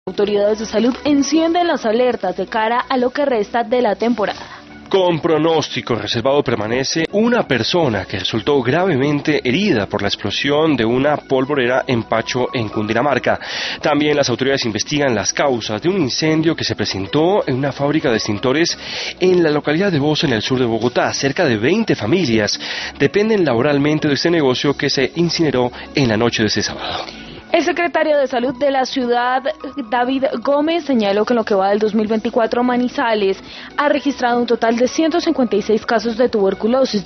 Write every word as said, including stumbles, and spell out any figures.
Autoridades de salud encienden las alertas de cara a lo que resta de la temporada. Con pronóstico reservado permanece una persona que resultó gravemente herida por la explosión de una polvorera en Pacho, en Cundinamarca. También las autoridades investigan las causas de un incendio que se presentó en una fábrica de extintores en la localidad de Bosa, en el sur de Bogotá. Cerca de veinte familias dependen laboralmente de este negocio que se incineró en la noche de este sábado. El secretario de Salud de la ciudad, David Gómez, señaló que en lo que va del dos mil veinticuatro, Manizales ha registrado un total de ciento cincuenta y seis casos de tuberculosis.